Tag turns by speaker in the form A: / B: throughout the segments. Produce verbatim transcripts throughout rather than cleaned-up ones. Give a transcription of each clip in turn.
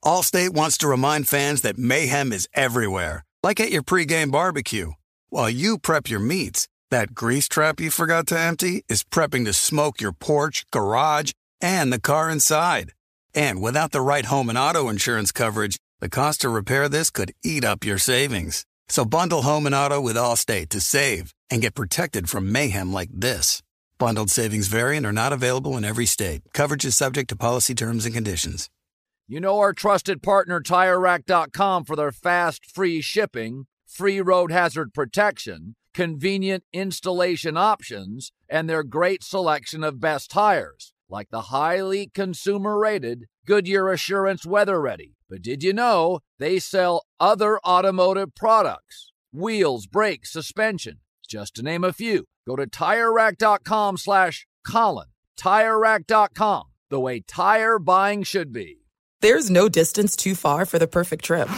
A: Allstate wants to remind fans that mayhem is everywhere, like at your pregame barbecue. While you prep your meats, that grease trap you forgot to empty is prepping to smoke your porch, garage, and the car inside. And without the right home and auto insurance coverage, the cost to repair this could eat up your savings. So bundle home and auto with Allstate to save and get protected from mayhem like this. Bundled savings vary and are not available in every state. Coverage is subject to policy terms and conditions.
B: You know our trusted partner Tire Rack dot com for their fast, free shipping, free road hazard protection, convenient installation options, and their great selection of best tires, like the highly consumer-rated Goodyear Assurance Weather Ready. But did you know they sell other automotive products? Wheels, brakes, suspension, just to name a few. Go to Tire Rack dot com slash Colin. Tire Rack dot com, the way tire buying should be.
C: There's no distance too far for the perfect trip.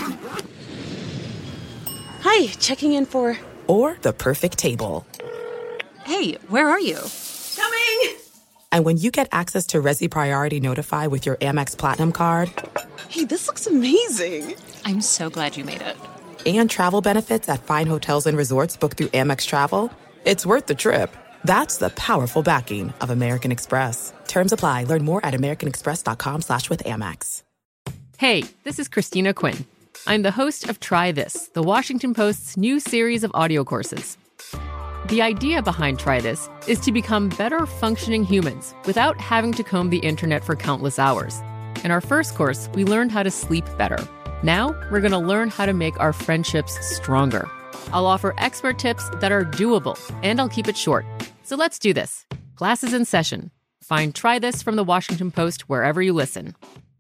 D: Hi, checking in for...
C: Or the perfect table.
D: Hey, where are you?
E: Coming!
C: And when you get access to Resi Priority Notify with your Amex Platinum card...
D: Hey, this looks amazing.
E: I'm so glad you made it.
C: And travel benefits at fine hotels and resorts booked through Amex Travel. It's worth the trip. That's the powerful backing of American Express. Terms apply. Learn more at americanexpress.com slash with Amex.
F: Hey, this is Christina Quinn. I'm the host of Try This, the Washington Post's new series of audio courses. The idea behind Try This is to become better functioning humans without having to comb the internet for countless hours. In our first course, we learned how to sleep better. Now, we're going to learn how to make our friendships stronger. I'll offer expert tips that are doable, and I'll keep it short. So let's do this. Class is in session. Find Try This from the Washington Post wherever you listen.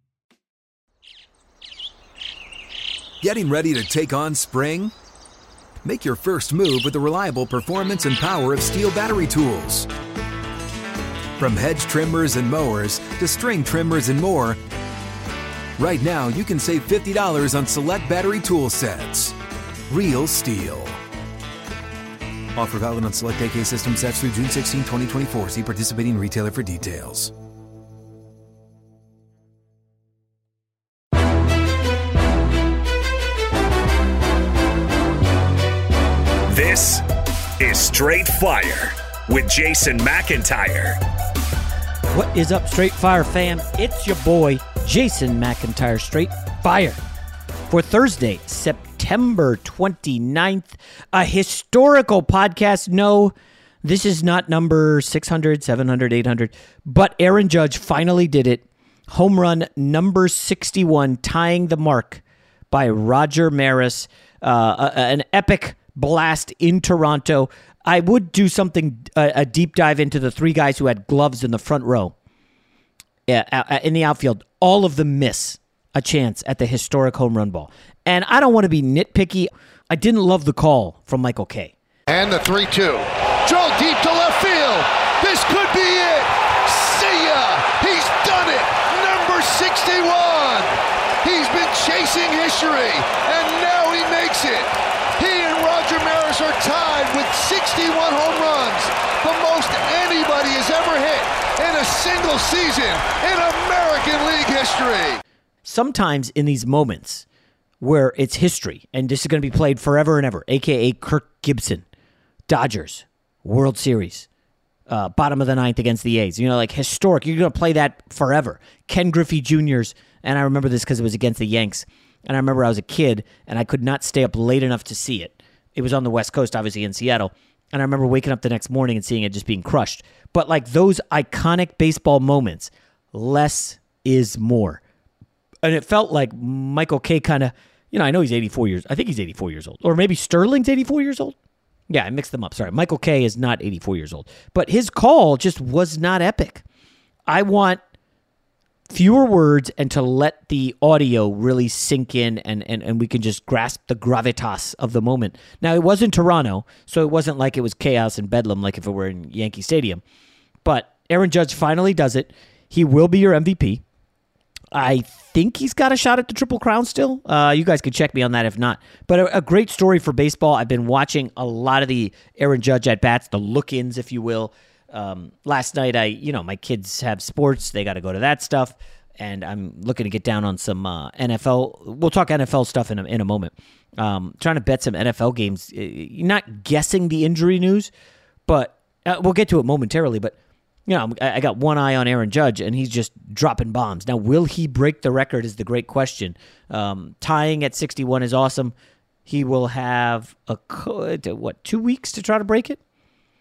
G: Getting ready to take on spring? Make your first move with the reliable performance and power of Steel battery tools. From hedge trimmers and mowers to string trimmers and more, right now you can save fifty dollars on select battery tool sets. Real Steel. Offer valid on select A K system sets through June sixteenth, twenty twenty-four. See participating retailer for details.
H: This is Straight Fire with Jason McIntyre.
I: What is up, Straight Fire fam? It's your boy, Jason McIntyre, Straight Fire. For Thursday, September twenty-ninth, a historical podcast. No, this is not number six hundred, seven hundred, eight hundred, but Aaron Judge finally did it. Home run number sixty-one, tying the mark by Roger Maris. Uh, a, an epic blast in Toronto. I would do something, uh, a deep dive into the three guys who had gloves in the front row uh, in the outfield. All of them miss a chance at the historic home run ball. And I don't want to be nitpicky. I didn't love the call from Michael Kay.
J: And the three two. Drilled deep to left field. This could be it. See ya. He's done it. Number sixty-one. He's been chasing history, and now he makes it. He and Roger Maris are tied with sixty-one home runs, the most anybody has ever hit in a single season in American League history.
I: Sometimes in these moments where it's history, and this is going to be played forever and ever, a k a. Kirk Gibson, Dodgers, World Series, uh, bottom of the ninth against the A's. You know, like historic. You're going to play that forever. Ken Griffey Junior's, and I remember this because it was against the Yanks. And I remember I was a kid, and I could not stay up late enough to see it. It was on the West Coast, obviously, in Seattle. And I remember waking up the next morning and seeing it just being crushed. But like those iconic baseball moments, less is more. And it felt like Michael Kay kind of, you know, I know he's eighty-four years. I think he's eighty-four years old. Or maybe Sterling's eighty-four years old. Yeah, I mixed them up. Sorry. Michael Kay is not eighty-four years old. But his call just was not epic. I want fewer words and to let the audio really sink in and, and, and we can just grasp the gravitas of the moment. Now, it was in Toronto, so it wasn't like it was chaos and bedlam like if it were in Yankee Stadium. But Aaron Judge finally does it. He will be your M V P. I think he's got a shot at the Triple Crown still. Uh, you guys can check me on that if not. But a, a great story for baseball. I've been watching a lot of the Aaron Judge at-bats, the look-ins, if you will. Um, last night, I, you know, my kids have sports. They got to go to that stuff. and I'm looking to get down on some uh, N F L. We'll talk N F L stuff in a, in a moment. Um, trying to bet some N F L games. You're not guessing the injury news, but uh, we'll get to it momentarily. But you know, I, I got one eye on Aaron Judge, and he's just dropping bombs. Now, will he break the record is the great question. Um, tying at sixty-one is awesome. He will have a what two weeks to try to break it.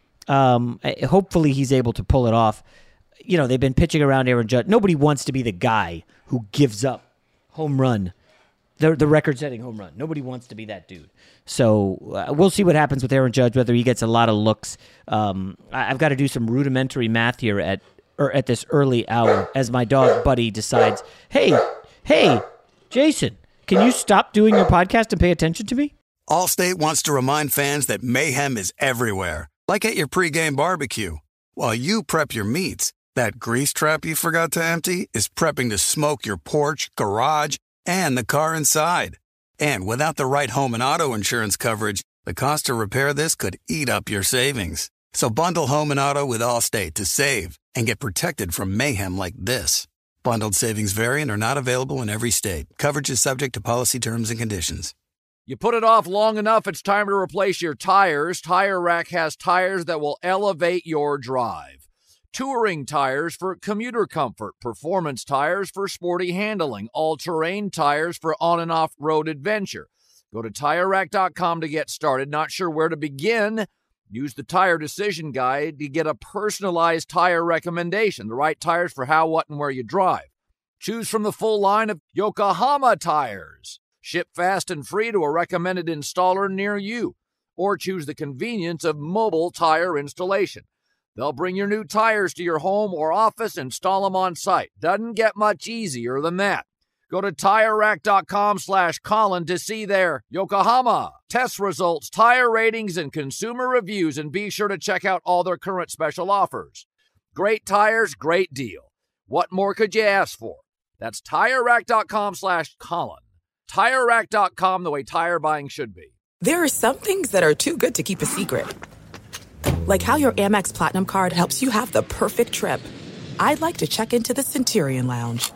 I: Um, hopefully, he's able to pull it off. You know, they've been pitching around Aaron Judge. Nobody wants to be the guy who gives up home run, the the record-setting home run. Nobody wants to be that dude. So uh, we'll see what happens with Aaron Judge, whether he gets a lot of looks. Um, I, I've got to do some rudimentary math here at or at this early hour as my dog Buddy decides, hey, hey, Jason, can you stop doing your podcast and pay attention to me?
A: Allstate wants to remind fans that mayhem is everywhere, like at your pregame barbecue. While you prep your meats, that grease trap you forgot to empty is prepping to smoke your porch, garage, and the car inside. And without the right home and auto insurance coverage, the cost to repair this could eat up your savings. So bundle home and auto with Allstate to save and get protected from mayhem like this. Bundled savings vary and are not available in every state. Coverage is subject to policy terms and conditions.
B: You put it off long enough, it's time to replace your tires. Tire Rack has tires that will elevate your drive. Touring tires for commuter comfort, performance tires for sporty handling, all-terrain tires for on- and off-road adventure. Go to Tire Rack dot com to get started. Not sure where to begin? Use the Tire Decision Guide to get a personalized tire recommendation, the right tires for how, what, and where you drive. Choose from the full line of Yokohama tires. Ship fast and free to a recommended installer near you. Or choose the convenience of mobile tire installation. They'll bring your new tires to your home or office, install them on site. Doesn't get much easier than that. Go to Tire Rack dot com slash Colin to see their Yokohama test results, tire ratings, and consumer reviews, and be sure to check out all their current special offers. Great tires, great deal. What more could you ask for? That's Tire Rack dot com slash Colin. Tire Rack dot com, the way tire buying should be.
C: There are some things that are too good to keep a secret. Like how your Amex Platinum card helps you have the perfect trip. I'd like to check into the Centurion Lounge.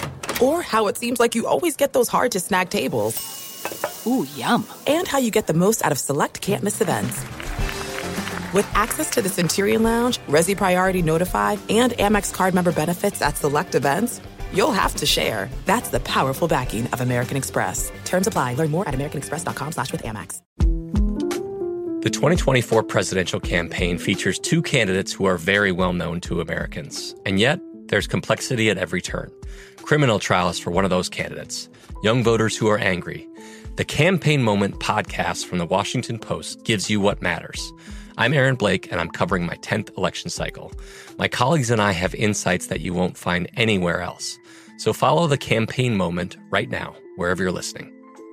C: Or how it seems like you always get those hard-to-snag tables.
E: Ooh, yum.
C: And how you get the most out of select can't-miss events. With access to the Centurion Lounge, Resi Priority Notified, and Amex card member benefits at select events, you'll have to share. That's the powerful backing of American Express. Terms apply. Learn more at americanexpress.com slash with Amex.
K: The twenty twenty-four presidential campaign features two candidates who are very well known to Americans. And yet, there's complexity at every turn. Criminal trials for one of those candidates. Young voters who are angry. The Campaign Moment podcast from the Washington Post gives you what matters. I'm Aaron Blake, and I'm covering my tenth election cycle. My colleagues and I have insights that you won't find anywhere else. So follow The Campaign Moment right now, wherever you're listening.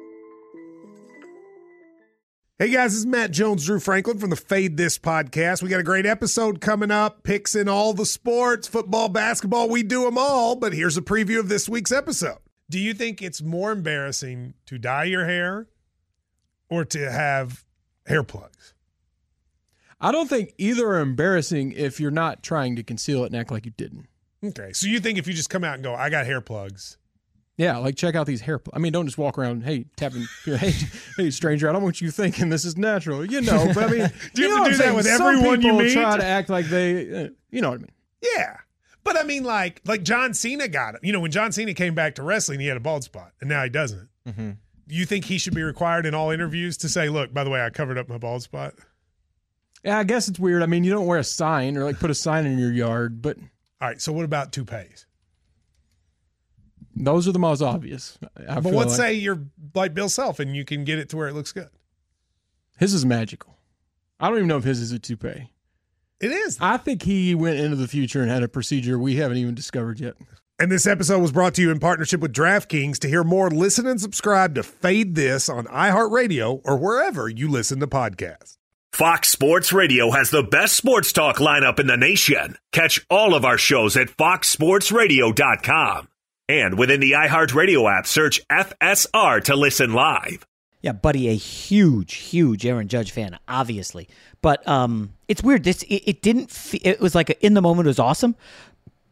L: Hey guys, this is Matt Jones, Drew Franklin from the Fade This podcast. We got a great episode coming up, picks in all the sports, football, basketball, we do them all, but here's a preview of this week's episode. Do you think it's more embarrassing to dye your hair or to have hair plugs?
M: I don't think either are embarrassing if you're not trying to conceal it and act like you didn't.
L: Okay, so you think if you just come out and go, I got hair plugs.
M: Yeah, like check out these hair plugs. I mean, don't just walk around, hey, tapping, hey, hey, stranger, I don't want you thinking this is natural. You know, but I mean,
L: do you,
M: you
L: have to do that with everyone you meet?
M: Try to act like they, uh, you know what I mean?
L: Yeah. But I mean, like, like John Cena got it. You know, when John Cena came back to wrestling, he had a bald spot, and now he doesn't.
M: Mm-hmm.
L: You think he should be required in all interviews to say, look, by the way, I covered up my bald spot?
M: Yeah, I guess it's weird. I mean, you don't wear a sign or like put a sign in your yard, but.
L: All right, so what about toupees?
M: Those are the most obvious. I
L: but let's
M: like.
L: say you're like Bill Self and you can get it to where it looks good.
M: His is magical. I don't even know if his is a toupee.
L: It is.
M: I think he went into the future and had a procedure we haven't even discovered yet.
L: And this episode was brought to you in partnership with DraftKings. To hear more, listen and subscribe to Fade This on iHeartRadio or wherever you listen to podcasts.
H: Fox Sports Radio has the best sports talk lineup in the nation. Catch all of our shows at fox sports radio dot com. And within the iHeartRadio app, search F S R to listen live.
I: Yeah, Buddy, a huge, huge Aaron Judge fan, obviously. But um, it's weird. This it, it didn't. Fe- it was like a, in the moment, it was awesome.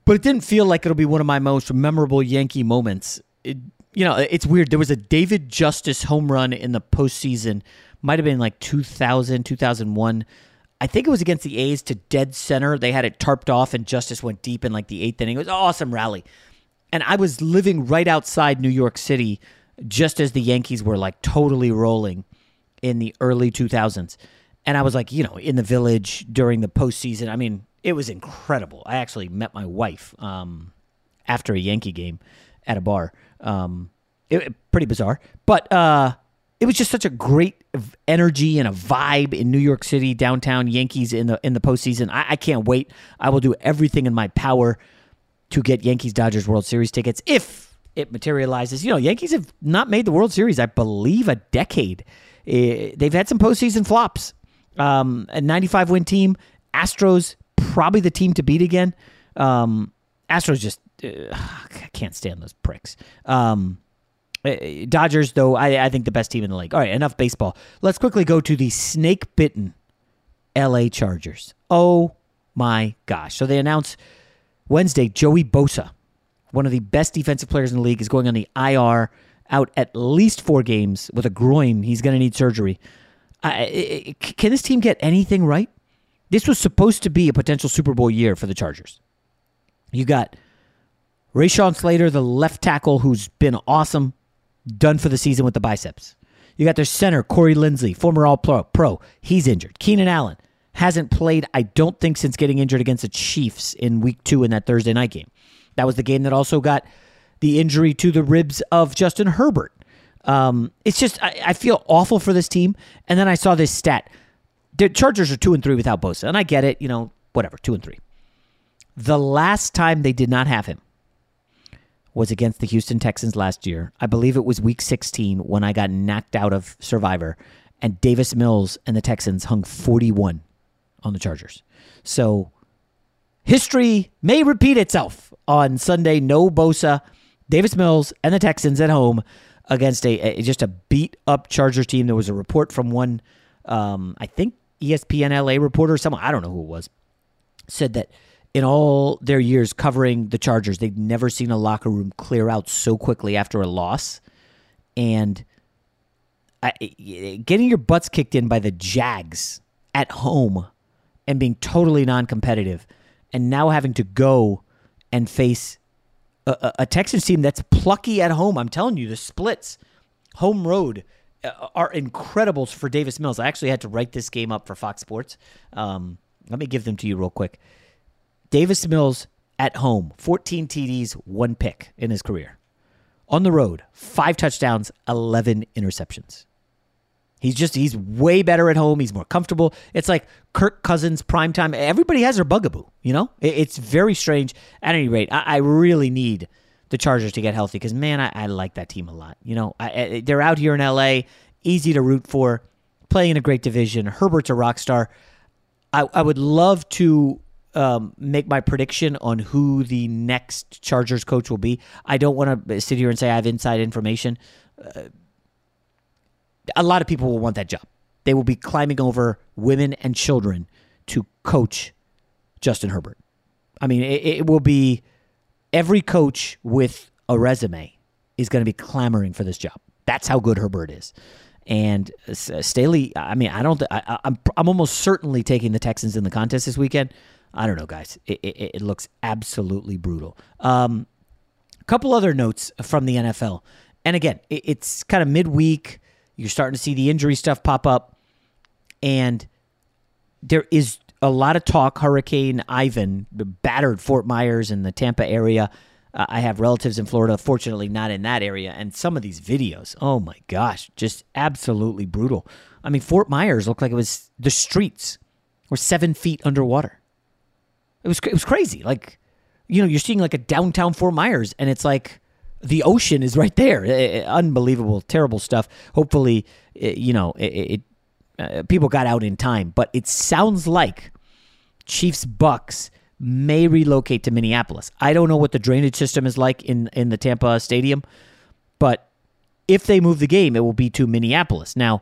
I: but it didn't feel like it'll be one of my most memorable Yankee moments. It, you know, it's weird. There was a David Justice home run in the postseason. Might have been like two thousand, two thousand one. I think it was against the A's to dead center. They had it tarped off, and Justice went deep in like the eighth inning. It was an awesome rally. And I was living right outside New York City just as the Yankees were like totally rolling in the early two thousands. And I was like, you know, in the Village during the postseason. I mean, it was incredible. I actually met my wife um, after a Yankee game at a bar. Um, it, pretty bizarre. But uh, it was just such a great energy and a vibe in New York City, downtown, Yankees in the in the postseason. I, I can't wait. I will do everything in my power to get Yankees-Dodgers World Series tickets if it materializes. You know, Yankees have not made the World Series, I believe, a decade. Uh, they've had some postseason flops. Um, a ninety-five win team. Astros, probably the team to beat again. Um, Astros just, uh, I can't stand those pricks. Um, Dodgers, though, I, I think the best team in the league. All right, enough baseball. Let's quickly go to the snake-bitten L A Chargers. Oh, my gosh. So they announced Wednesday, Joey Bosa, one of the best defensive players in the league, is going on the I R, out at least four games with a groin. He's going to need surgery. Uh, can this team get anything right? This was supposed to be a potential Super Bowl year for the Chargers. You got Rashawn Slater, the left tackle, who's been awesome, done for the season with the biceps. You got their center, Corey Linsley, former All-Pro. Pro. He's injured. Keenan Allen hasn't played, I don't think, since getting injured against the Chiefs in week two in that Thursday night game. That was the game that also got the injury to the ribs of Justin Herbert. Um, it's just, I, I feel awful for this team. And then I saw this stat. The Chargers are two and three without Bosa. And I get it, you know, whatever, two and three. The last time they did not have him was against the Houston Texans last year. I believe it was week sixteen when I got knocked out of Survivor, and Davis Mills and the Texans hung forty-one on the Chargers. So history may repeat itself on Sunday. No Bosa, Davis Mills, and the Texans at home against a, a just a beat-up Chargers team. There was a report from one, um, I think E S P N L A reporter, someone, I don't know who it was, said that in all their years covering the Chargers, they'd never seen a locker room clear out so quickly after a loss. And I, getting your butts kicked in by the Jags at home and being totally non-competitive, and now having to go and face a, a Texans team that's plucky at home. I'm telling you, the splits, home road, are incredible for Davis Mills. I actually had to write this game up for Fox Sports. Um, let me give them to you real quick. Davis Mills at home, fourteen T Ds, one pick in his career. On the road, five touchdowns, eleven interceptions. He's just, he's way better at home. He's more comfortable. It's like Kirk Cousins primetime. Everybody has their bugaboo, you know? It's very strange. At any rate, I, I really need the Chargers to get healthy because, man, I, I like that team a lot. You know, I, I, they're out here in L A, easy to root for, playing in a great division. Herbert's a rock star. I, I would love to um, make my prediction on who the next Chargers coach will be. I don't want to sit here and say I have inside information. Uh, a lot of people will want that job. They will be climbing over women and children to coach Justin Herbert. I mean, it, it will be every coach with a resume is going to be clamoring for this job. That's how good Herbert is. And uh, Staley, I mean, I don't. I, I'm I'm almost certainly taking the Texans in the contest this weekend. I don't know, guys. It, it, it looks absolutely brutal. Um, a couple other notes from the N F L, and again, it, it's kind of midweek. You're starting to see the injury stuff pop up, and there is a lot of talk. Hurricane Ivan battered Fort Myers and the Tampa area. Uh, I have relatives in Florida, fortunately not in that area, and some of these videos, oh my gosh, just absolutely brutal. I mean, Fort Myers looked like it was, the streets were seven feet underwater. It was it was crazy. Like, you know, you're seeing like a downtown Fort Myers, and it's like the ocean is right there. It, unbelievable, terrible stuff. Hopefully, it, you know, it, it uh, people got out in time. But it sounds like Chiefs Bucks may relocate to Minneapolis. I don't know what the drainage system is like in, in the Tampa Stadium, but if they move the game, it will be to Minneapolis. Now,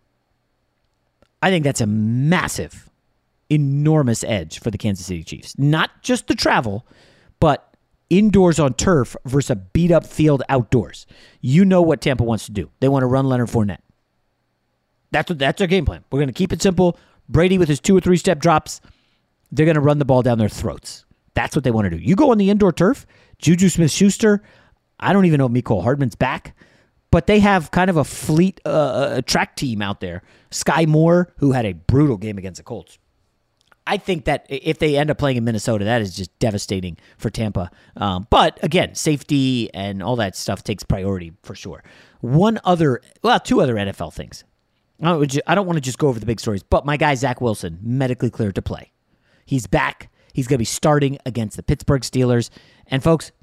I: I think that's a massive, enormous edge for the Kansas City Chiefs. Not just the travel, but indoors on turf versus a beat-up field outdoors. You know what Tampa wants to do. They want to run Leonard Fournette. That's what that's their game plan. We're going to keep it simple. Brady with his two or three step drops, they're going to run the ball down their throats. That's what they want to do. You go on the indoor turf, Juju Smith-Schuster, I don't even know if Mecole Hardman's back, but they have kind of a fleet uh, a track team out there. Sky Moore, who had a brutal game against the Colts. I think that if they end up playing in Minnesota, that is just devastating for Tampa. Um, but again, safety and all that stuff takes priority for sure. One other, well, two other N F L things. I don't want to just go over the big stories, but my guy, Zach Wilson, medically cleared to play. He's back. He's going to be starting against the Pittsburgh Steelers. And folks,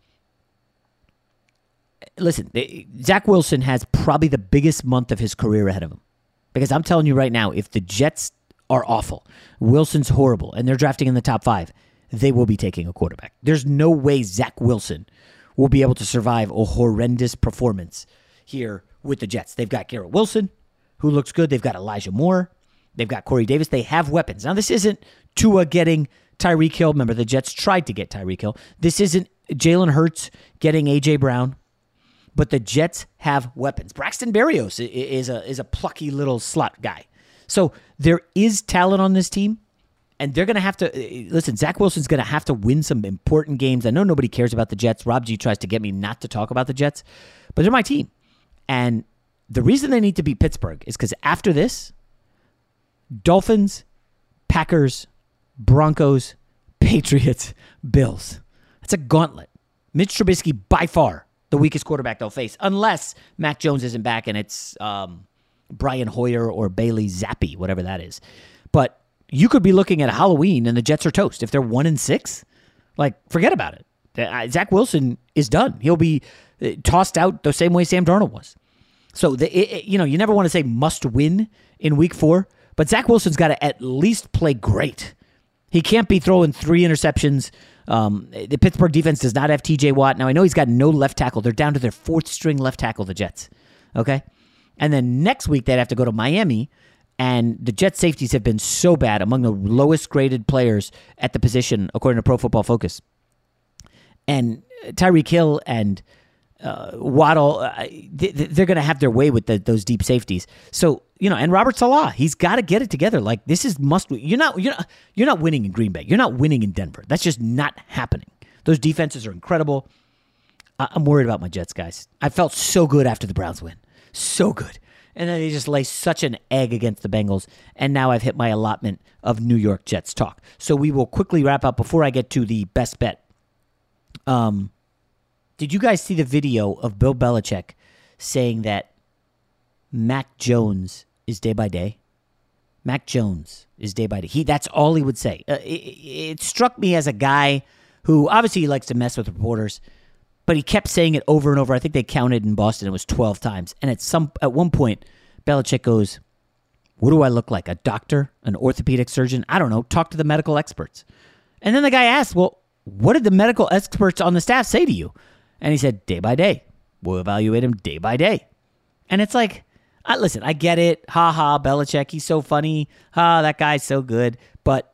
I: listen, Zach Wilson has probably the biggest month of his career ahead of him. Because I'm telling you right now, if the Jets are awful, Wilson's horrible, and they're drafting in the top five, they will be taking a quarterback. There's no way Zach Wilson will be able to survive a horrendous performance here with the Jets. They've got Garrett Wilson, who looks good. They've got Elijah Moore. They've got Corey Davis. They have weapons. Now, this isn't Tua getting Tyreek Hill. Remember, the Jets tried to get Tyreek Hill. This isn't Jalen Hurts getting A J. Brown. But the Jets have weapons. Braxton Berrios is a, is a plucky little slot guy. So there is talent on this team. And they're going to have to, listen, Zach Wilson's going to have to win some important games. I know nobody cares about the Jets. Rob G tries to get me not to talk about the Jets. But they're my team. And the reason they need to beat Pittsburgh is because after this, Dolphins, Packers, Broncos, Patriots, Bills. That's a gauntlet. Mitch Trubisky, by far, the weakest quarterback they'll face, unless Mac Jones isn't back and it's um, Brian Hoyer or Bailey Zappi, whatever that is. But you could be looking at Halloween and the Jets are toast. If they're one and six, like, forget about it. Zach Wilson is done. He'll be tossed out the same way Sam Darnold was. So, the, it, you know, you never want to say must win in week four, but Zach Wilson's got to at least play great. He can't be throwing three interceptions. Um, the Pittsburgh defense does not have T J Watt. Now, I know he's got no left tackle. They're down to their fourth string left tackle, the Jets. Okay? And then next week, they'd have to go to Miami, and the Jets safeties have been so bad, among the lowest graded players at the position, according to Pro Football Focus. And Tyreek Hill and Uh, Waddle, uh, they're going to have their way with the, those deep safeties. So, you know, and Robert Salah, he's got to get it together. Like, this is must. You're not, you're not, you're not winning in Green Bay. You're not winning in Denver. That's just not happening. Those defenses are incredible. I, I'm worried about my Jets, guys. I felt so good after the Browns win, so good, and then they just lay such an egg against the Bengals. And now I've hit my allotment of New York Jets talk. So we will quickly wrap up before I get to the best bet. Um. Did you guys see the video of Bill Belichick saying that Mac Jones is day by day? Mac Jones is day by day. He that's all he would say. Uh, it, it struck me as a guy who obviously he likes to mess with reporters, but he kept saying it over and over. I think they counted in Boston it was twelve times. And at some at one point, Belichick goes, "What do I look like? A doctor? An orthopedic surgeon? I don't know. Talk to the medical experts." And then the guy asked, "Well, what did the medical experts on the staff say to you?" And he said, day by day. We'll evaluate him day by day. And it's like, I, listen, I get it. Ha ha, Belichick, he's so funny. Ha, that guy's so good. But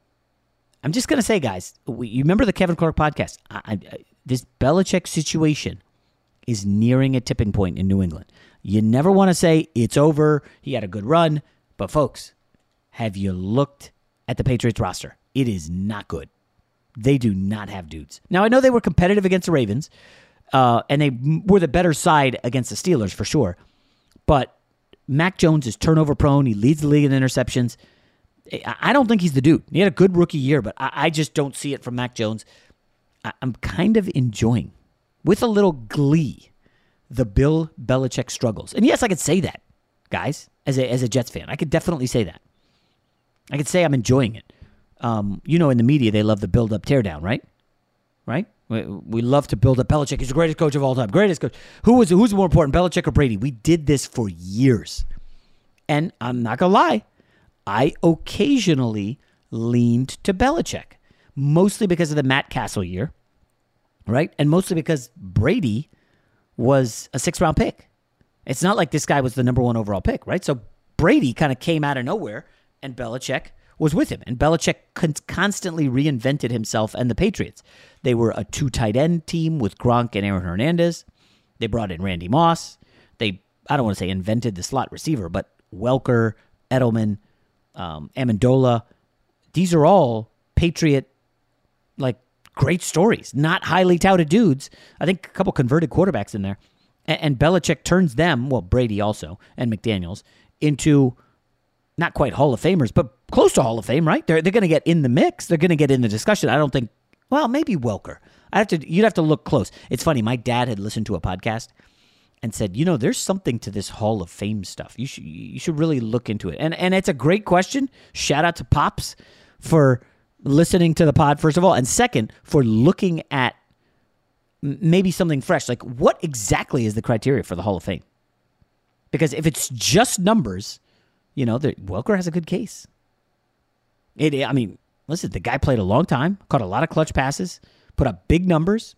I: I'm just going to say, guys, we, you remember the Kevin Clark podcast? I, I, this Belichick situation is nearing a tipping point in New England. You never want to say it's over. He had a good run. But folks, have you looked at the Patriots roster? It is not good. They do not have dudes. Now, I know they were competitive against the Ravens, uh, and they were the better side against the Steelers for sure. But Mac Jones is turnover prone. He leads the league in interceptions. I don't think he's the dude. He had a good rookie year, but I just don't see it from Mac Jones. I'm kind of enjoying, with a little glee, the Bill Belichick struggles. And yes, I could say that, guys, as a, as a Jets fan. I could definitely say that. I could say I'm enjoying it. Um, you know, in the media, they love the build-up, tear-down, right? Right? We, we love to build up Belichick. He's the greatest coach of all time. Greatest coach. Who was who's more important, Belichick or Brady? We did this for years. And I'm not going to lie, I occasionally leaned to Belichick, mostly because of the Matt Castle year, right? And mostly because Brady was a six-round pick. It's not like this guy was the number one overall pick, right? So Brady kind of came out of nowhere, and Belichick was with him. And Belichick con- constantly reinvented himself and the Patriots. They were a two tight end team with Gronk and Aaron Hernandez. They brought in Randy Moss. They, I don't want to say invented the slot receiver, but Welker, Edelman, um, Amendola. These are all Patriot, like, great stories. Not highly touted dudes. I think a couple converted quarterbacks in there. And, and Belichick turns them, well, Brady also, and McDaniels, into not quite Hall of Famers, but close to Hall of Fame, right? They're they're going to get in the mix. They're going to get in the discussion. I don't think, well, maybe Welker. I have to. You'd have to look close. It's funny. My dad had listened to a podcast and said, you know, there's something to this Hall of Fame stuff. You should you should really look into it. And and it's a great question. Shout out to Pops for listening to the pod, first of all, and second, for looking at maybe something fresh. Like, what exactly is the criteria for the Hall of Fame? Because if it's just numbers, you know, the, Welker has a good case. It, I mean, listen, the guy played a long time, caught a lot of clutch passes, put up big numbers.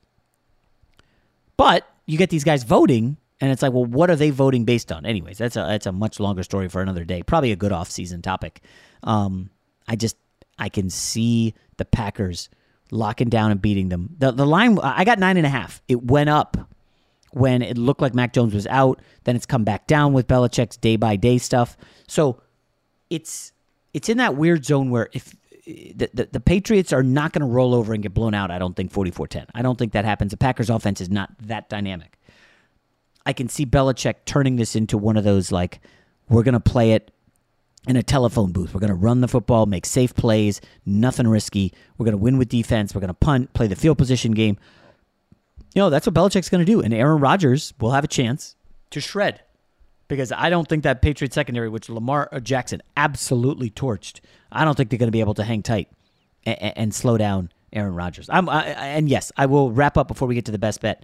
I: But you get these guys voting, and it's like, well, what are they voting based on? Anyways, that's a that's a much longer story for another day. Probably a good off-season topic. Um, I just, I can see the Packers locking down and beating them. The the line, I got nine and a half. It went up when it looked like Mac Jones was out. Then it's come back down with Belichick's day-by-day stuff. So it's it's in that weird zone where if the, the, the Patriots are not going to roll over and get blown out, I don't think forty-four ten. I don't think that happens. The Packers' offense is not that dynamic. I can see Belichick turning this into one of those, like, we're going to play it in a telephone booth. We're going to run the football, make safe plays, nothing risky. We're going to win with defense. We're going to punt, play the field position game. You know, that's what Belichick's going to do. And Aaron Rodgers will have a chance to shred. Because I don't think that Patriot secondary, which Lamar Jackson absolutely torched, I don't think they're going to be able to hang tight and, and slow down Aaron Rodgers. I'm, I, and yes, I will wrap up before we get to the best bet.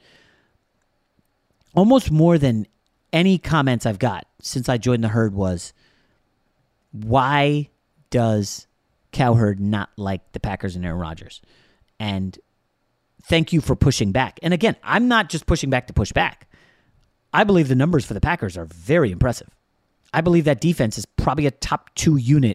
I: Almost more than any comments I've got since I joined the herd was, why does Cowherd not like the Packers and Aaron Rodgers? And thank you for pushing back. And again, I'm not just pushing back to push back. I believe the numbers for the Packers are very impressive. I believe that defense is probably a top two unit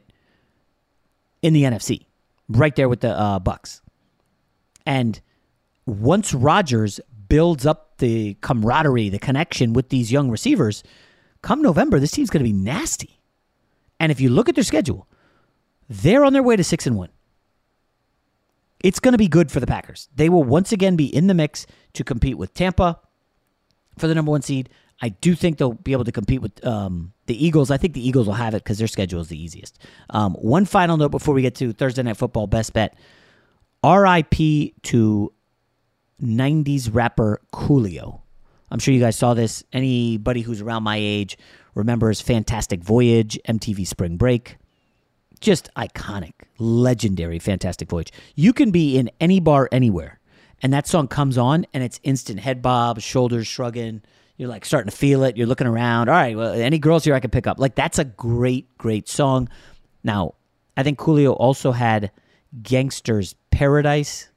I: in the N F C, right there with the uh, Bucs. And once Rodgers builds up the camaraderie, the connection with these young receivers, come November, this team's going to be nasty. And if you look at their schedule, they're on their way to six and one. It's going to be good for the Packers. They will once again be in the mix to compete with Tampa for the number one seed. I do think they'll be able to compete with um, the Eagles. I think the Eagles will have it because their schedule is the easiest. Um, one final note before we get to Thursday Night Football best bet. R I P to nineties rapper Coolio. I'm sure you guys saw this. Anybody who's around my age remembers Fantastic Voyage, M T V Spring Break. Just iconic, legendary Fantastic Voyage. You can be in any bar anywhere, and that song comes on, and it's instant head bob, shoulders shrugging. You're like starting to feel it. You're looking around. All right, well, any girls here I can pick up. Like, that's a great, great song. Now, I think Coolio also had Gangster's Paradise.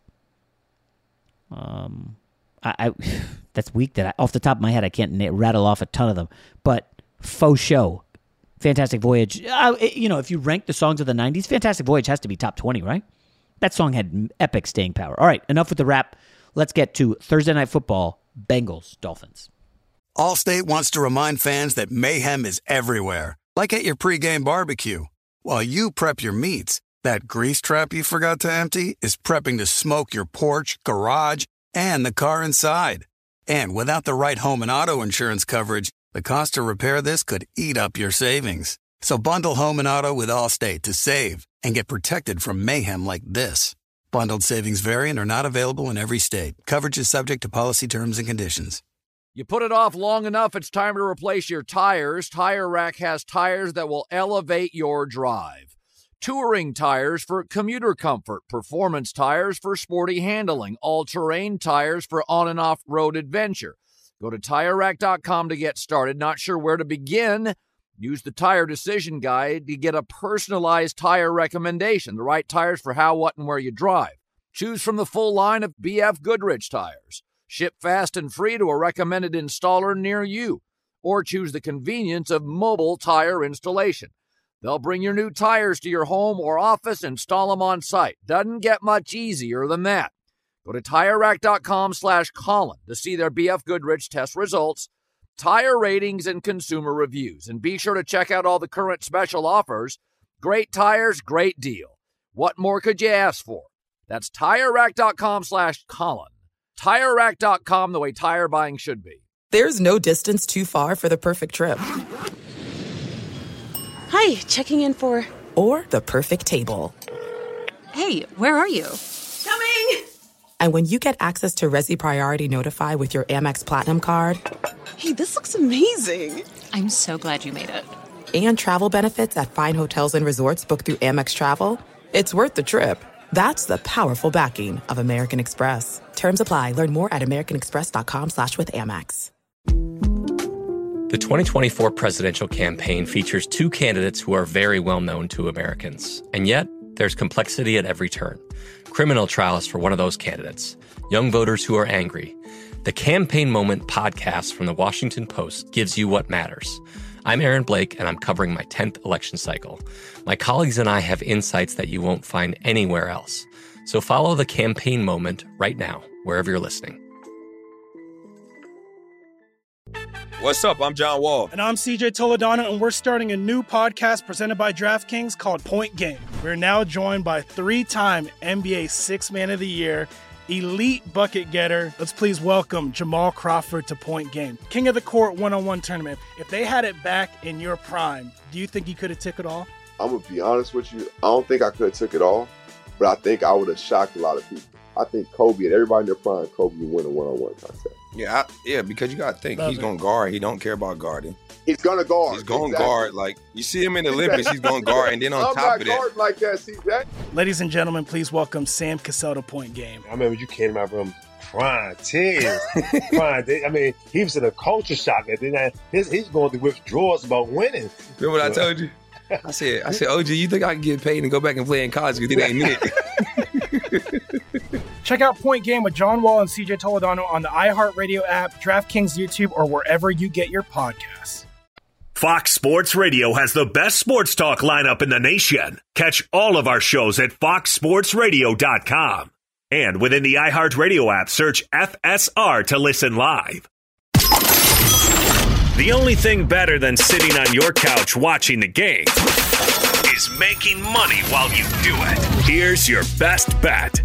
I: Um, I, I that's weak. That I, off the top of my head, I can't rattle off a ton of them. But Faux Show, Fantastic Voyage. Uh, it, you know, if you rank the songs of the nineties, Fantastic Voyage has to be top twenty, right? That song had epic staying power. All right, enough with the rap. Let's get to Thursday Night Football, Bengals, Dolphins.
A: Allstate wants to remind fans that mayhem is everywhere, like at your pregame barbecue. While you prep your meats, that grease trap you forgot to empty is prepping to smoke your porch, garage, and the car inside. And without the right home and auto insurance coverage, the cost to repair this could eat up your savings. So bundle home and auto with Allstate to save and get protected from mayhem like this. Bundled savings vary and are not available in every state. Coverage is subject to policy terms and conditions.
B: You put it off long enough, it's time to replace your tires. Tire Rack has tires that will elevate your drive. Touring tires for commuter comfort, performance tires for sporty handling, all-terrain tires for on- and off-road adventure. Go to Tire Rack dot com to get started. Not sure where to begin? Use the Tire Decision Guide to get a personalized tire recommendation, the right tires for how, what, and where you drive. Choose from the full line of B F Goodrich tires. Ship fast and free to a recommended installer near you. Or choose the convenience of mobile tire installation. They'll bring your new tires to your home or office and install them on site. Doesn't get much easier than that. Go to TireRack.com slash Colin to see their B F Goodrich test results, tire ratings, and consumer reviews. And be sure to check out all the current special offers. Great tires, great deal. What more could you ask for? That's TireRack.com slash Colin. TireRack dot com, the way tire buying should be.
C: There's no distance too far for the perfect trip.
D: Hi, checking in for...
C: Or the perfect table.
D: Hey, where are you? Coming!
C: And when you get access to Resi Priority Notify with your Amex Platinum card...
D: Hey, this looks amazing! I'm so glad you made it.
C: And travel benefits at fine hotels and resorts booked through Amex Travel, it's worth the trip. That's the powerful backing of American Express. Terms apply. Learn more at americanexpress.com slash with Amex.
K: The twenty twenty-four presidential campaign features two candidates who are very well known to Americans. And yet, there's complexity at every turn. Criminal trials for one of those candidates. Young voters who are angry. The Campaign Moment podcast from the Washington Post gives you what matters. I'm Aaron Blake, and I'm covering my tenth election cycle. My colleagues and I have insights that you won't find anywhere else. So follow The Campaign Moment right now, wherever you're listening.
N: What's up? I'm John Wall.
O: And I'm C J Toledano, and we're starting a new podcast presented by DraftKings called Point Game. We're now joined by three-time N B A Sixth Man of the Year, elite bucket getter. Let's please welcome Jamal Crawford to Point Game. King of the Court one-on-one tournament. If they had it back in your prime, do you think you could have took it all?
P: I'm going to be honest with you. I don't think I could have took it all, but I think I would have shocked a lot of people. I think Kobe and everybody in their prime, Kobe would win a one-on-one contest.
N: Yeah, I, yeah, because you got to think, Love he's going to guard. He don't care about guarding.
P: He's going to guard.
N: He's going to
P: exactly.
N: guard. Like, you see him in the Olympics, he's going to guard. And then on
P: I'm
N: top of that.
P: I'm not guarding like that, C J.
O: Ladies and gentlemen, please welcome Sam Cassell to Point Game.
Q: I remember you came out from prime ten. prime, I mean, he was in a culture shock. And then his, he's going through withdrawals about winning.
N: Remember what I told you? I said, I said, O G, you think I can get paid and go back and play in college because it ain't it?
O: Check out Point Game with John Wall and C J Toledano on the iHeartRadio app, DraftKings YouTube, or wherever you get your podcasts.
H: Fox Sports Radio has the best sports talk lineup in the nation. Catch all of our shows at fox sports radio dot com. And within the iHeartRadio app, search F S R to listen live. The only thing better than sitting on your couch watching the game is making money while you do it. Here's your best bet.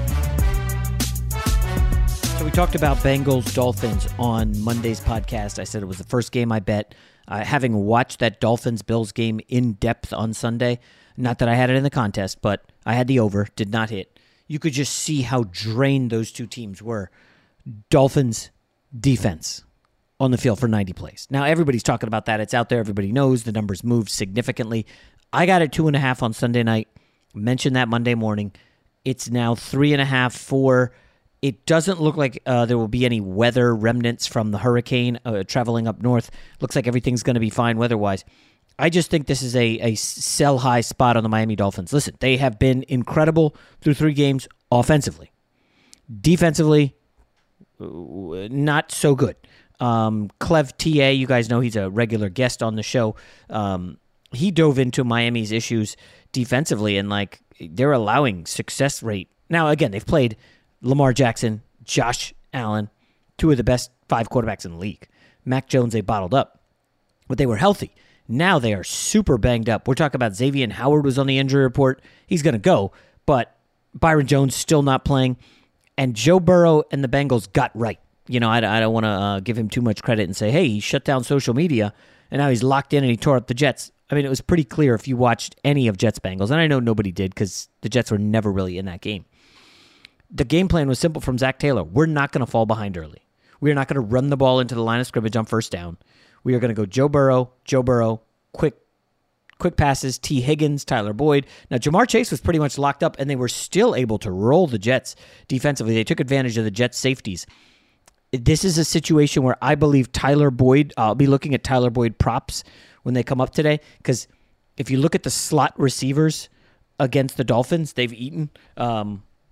I: So we talked about Bengals Dolphins on Monday's podcast. I said it was the first game I bet. Uh, having watched that Dolphins Bills game in depth on Sunday, not that I had it in the contest, but I had the over, did not hit. You could just see how drained those two teams were. Dolphins defense on the field for ninety plays. Now everybody's talking about that. It's out there. Everybody knows the numbers moved significantly. I got it two and a half on Sunday night. Mentioned that Monday morning. It's now three and a half, four. It doesn't look like uh, there will be any weather remnants from the hurricane uh, traveling up north. Looks like everything's going to be fine weather-wise. I just think this is a, a sell-high spot on the Miami Dolphins. Listen, they have been incredible through three games offensively. Defensively, not so good. Um, Clev T A, you guys know he's a regular guest on the show. Um, he dove into Miami's issues defensively, and like they're allowing success rate. Now, again, they've played Lamar Jackson, Josh Allen, two of the best five quarterbacks in the league. Mac Jones, they bottled up, but they were healthy. Now they are super banged up. We're talking about Xavier Howard was on the injury report. He's going to go, but Byron Jones still not playing. And Joe Burrow and the Bengals got right. You know, I, I don't want to uh, give him too much credit and say, hey, he shut down social media, and now he's locked in and he tore up the Jets. I mean, it was pretty clear if you watched any of Jets-Bengals, and I know nobody did because the Jets were never really in that game. The game plan was simple from Zach Taylor. We're not going to fall behind early. We are not going to run the ball into the line of scrimmage on first down. We are going to go Joe Burrow, Joe Burrow, quick quick passes, T. Higgins, Tyler Boyd. Now, Jamar Chase was pretty much locked up, and they were still able to roll the Jets defensively. They took advantage of the Jets' safeties. This is a situation where I believe Tyler Boyd, I'll be looking at Tyler Boyd props when they come up today, because if you look at the slot receivers against the Dolphins, they've eaten. Um,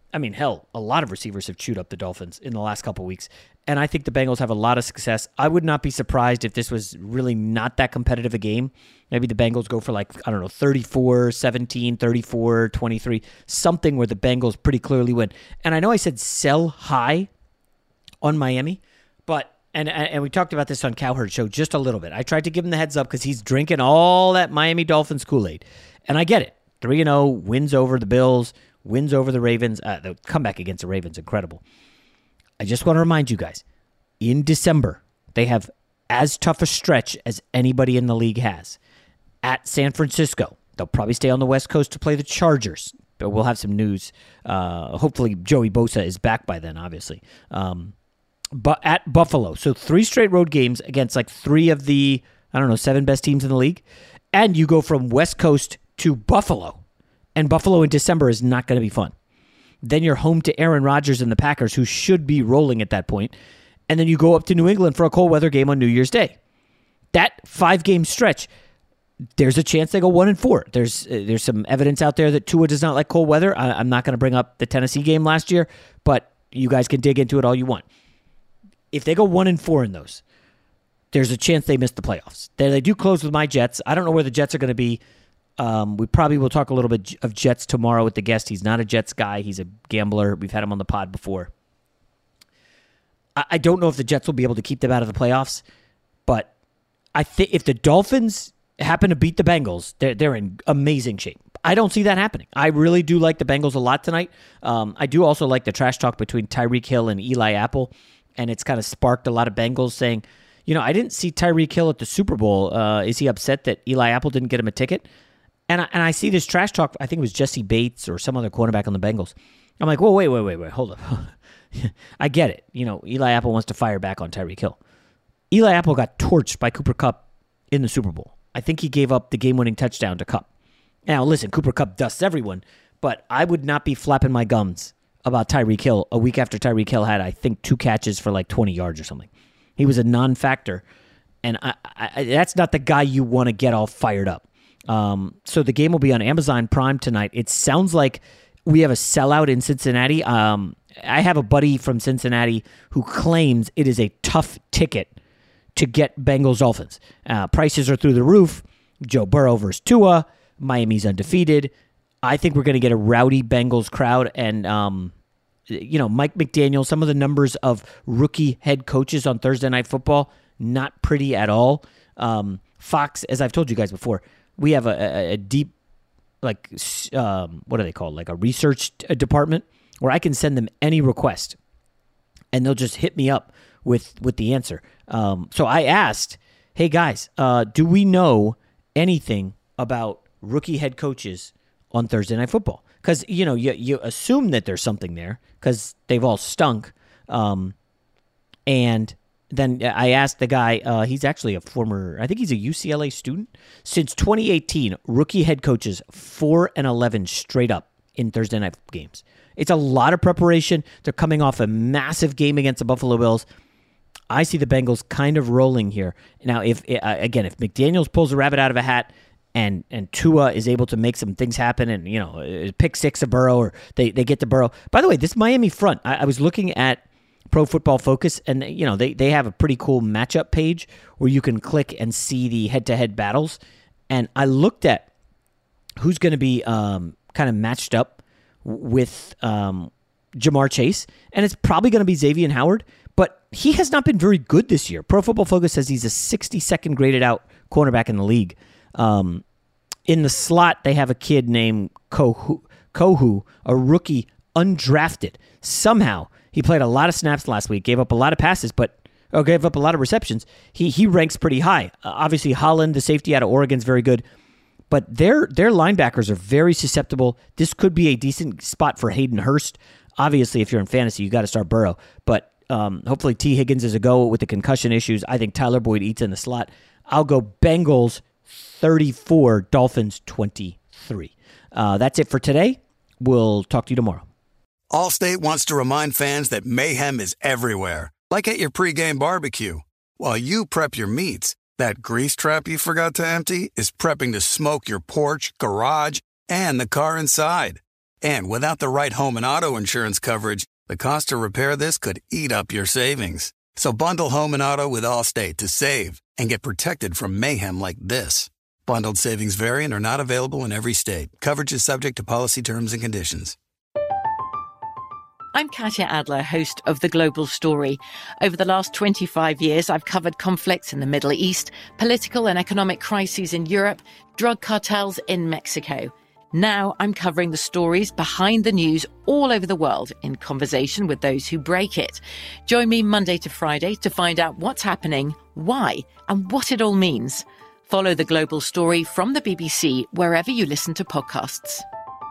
I: I mean, hell, a lot of receivers have chewed up the Dolphins in the last couple weeks. And I think the Bengals have a lot of success. I would not be surprised if this was really not that competitive a game. Maybe the Bengals go for like, I don't know, thirty-four seventeen, thirty-four twenty-three, something where the Bengals pretty clearly win. And I know I said sell high on Miami, but, and and we talked about this on Cowherd Show just a little bit. I tried to give him the heads up because he's drinking all that Miami Dolphins Kool-Aid. And I get it. three and oh, wins over the Bills, wins over the Ravens. Uh, the comeback against the Ravens, incredible. I just want to remind you guys, in December, they have as tough a stretch as anybody in the league has. At San Francisco, they'll probably stay on the West Coast to play the Chargers, but we'll have some news. Uh, hopefully, Joey Bosa is back by then, obviously. Um, but at Buffalo, so three straight road games against like three of the, I don't know, seven best teams in the league. And you go from West Coast to Buffalo. And Buffalo in December is not going to be fun. Then you're home to Aaron Rodgers and the Packers, who should be rolling at that point. And then you go up to New England for a cold weather game on New Year's Day. That five-game stretch, there's a chance they go one and four. There's uh, there's some evidence out there that Tua does not like cold weather. I, I'm not going to bring up the Tennessee game last year, but you guys can dig into it all you want. If they go one and four in those, there's a chance they miss the playoffs. They, they do close with my Jets. I don't know where the Jets are going to be. Um, we probably will talk a little bit of Jets tomorrow with the guest. He's not a Jets guy. He's a gambler. We've had him on the pod before. I, I don't know if the Jets will be able to keep them out of the playoffs, but I think if the Dolphins happen to beat the Bengals, they're, they're in amazing shape. I don't see that happening. I really do like the Bengals a lot tonight. Um, I do also like the trash talk between Tyreek Hill and Eli Apple, and it's kind of sparked a lot of Bengals saying, you know, I didn't see Tyreek Hill at the Super Bowl. Uh, is he upset that Eli Apple didn't get him a ticket? And I, and I see this trash talk. I think it was Jesse Bates or some other cornerback on the Bengals. I'm like, whoa, wait, wait, wait, wait, hold up. I get it. You know, Eli Apple wants to fire back on Tyreek Hill. Eli Apple got torched by Cooper Kupp in the Super Bowl. I think he gave up the game-winning touchdown to Kupp. Now, listen, Cooper Kupp dusts everyone, but I would not be flapping my gums about Tyreek Hill a week after Tyreek Hill had, I think, two catches for like twenty yards or something. He was a non-factor, and I, I, that's not the guy you want to get all fired up. Um, so the game will be on Amazon Prime tonight. It sounds like we have a sellout in Cincinnati. Um, I have a buddy from Cincinnati who claims it is a tough ticket to get Bengals Dolphins. Uh, prices are through the roof. Joe Burrow versus Tua. Miami's undefeated. I think we're going to get a rowdy Bengals crowd. And, um, you know, Mike McDaniel, some of the numbers of rookie head coaches on Thursday Night Football, not pretty at all. Um, Fox, as I've told you guys before, we have a, a, a deep, like, um, what are they called? Like a research department where I can send them any request and they'll just hit me up with, with the answer. Um, so I asked, hey guys, uh, do we know anything about rookie head coaches on Thursday Night Football? Because, you know, you, you assume that there's something there because they've all stunk. Um, and then I asked the guy, uh, he's actually a former, I think he's a U C L A student. Since twenty eighteen, rookie head coaches four and eleven straight up in Thursday night games. It's a lot of preparation. They're coming off a massive game against the Buffalo Bills. I see the Bengals kind of rolling here. Now, if uh, again, if McDaniels pulls a rabbit out of a hat and and Tua is able to make some things happen and, you know, pick six of Burrow or they, they get to Burrow. By the way, this Miami front, I, I was looking at Pro Football Focus, and you know they, they have a pretty cool matchup page where you can click and see the head-to-head battles. And I looked at who's going to be um, kind of matched up with um, Jamar Chase, and it's probably going to be Xavier Howard, but he has not been very good this year. Pro Football Focus says he's a sixty-second graded out cornerback in the league. Um, in the slot, they have a kid named Kohu, Kohu, a rookie, undrafted. Somehow, he played a lot of snaps last week, gave up a lot of passes, but or gave up a lot of receptions. He he ranks pretty high. Uh, obviously, Holland, the safety out of Oregon, is very good. But their their linebackers are very susceptible. This could be a decent spot for Hayden Hurst. Obviously, if you're in fantasy, you got to start Burrow. But um, hopefully T. Higgins is a go with the concussion issues. I think Tyler Boyd eats in the slot. I'll go Bengals thirty-four, Dolphins twenty-three. Uh, that's it for today. We'll talk to you tomorrow.
A: Allstate wants to remind fans that mayhem is everywhere, like at your pregame barbecue. While you prep your meats, that grease trap you forgot to empty is prepping to smoke your porch, garage, and the car inside. And without the right home and auto insurance coverage, the cost to repair this could eat up your savings. So bundle home and auto with Allstate to save and get protected from mayhem like this. Bundled savings vary and are not available in every state. Coverage is subject to policy terms and conditions.
R: I'm Katya Adler, host of The Global Story. Over the last twenty-five years, I've covered conflicts in the Middle East, political and economic crises in Europe, drug cartels in Mexico. Now I'm covering the stories behind the news all over the world in conversation with those who break it. Join me Monday to Friday to find out what's happening, why, and what it all means. Follow The Global Story from the B B C wherever you listen to podcasts.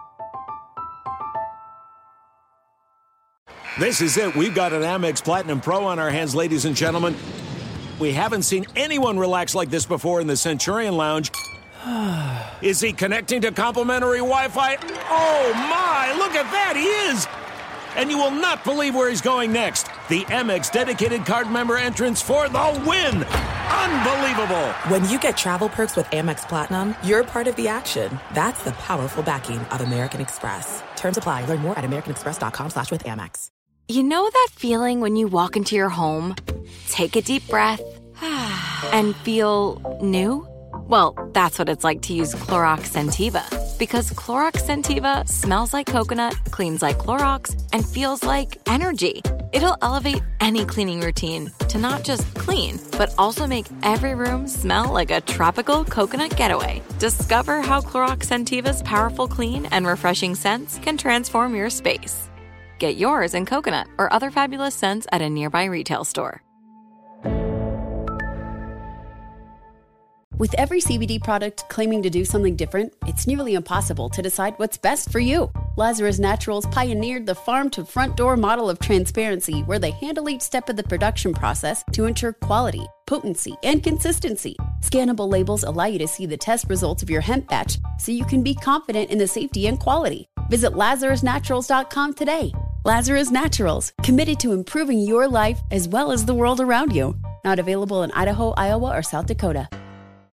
S: This is it. We've got an Amex Platinum Pro on our hands, ladies and gentlemen. We haven't seen anyone relax like this before in the Centurion Lounge. Is he connecting to complimentary Wi-Fi? Oh, my! Look at that! He is! And you will not believe where he's going next. The Amex dedicated card member entrance for the win! Unbelievable!
C: When you get travel perks with Amex Platinum, you're part of the action. That's the powerful backing of American Express. Terms apply. Learn more at americanexpress.com slash with Amex.
T: You know that feeling when you walk into your home, take a deep breath, and feel new? Well, that's what it's like to use Clorox Scentiva. Because Clorox Scentiva smells like coconut, cleans like Clorox, and feels like energy. It'll elevate any cleaning routine to not just clean, but also make every room smell like a tropical coconut getaway. Discover how Clorox Scentiva's powerful clean and refreshing scents can transform your space. Get yours in coconut or other fabulous scents at a nearby retail store.
U: With every C B D product claiming to do something different, it's nearly impossible to decide what's best for you. Lazarus Naturals pioneered the farm-to-front-door model of transparency, where they handle each step of the production process to ensure quality, potency, and consistency. Scannable labels allow you to see the test results of your hemp batch, so you can be confident in the safety and quality. Visit lazarus naturals dot com today. Lazarus Naturals, committed to improving your life as well as the world around you. Not available in Idaho, Iowa, or South Dakota.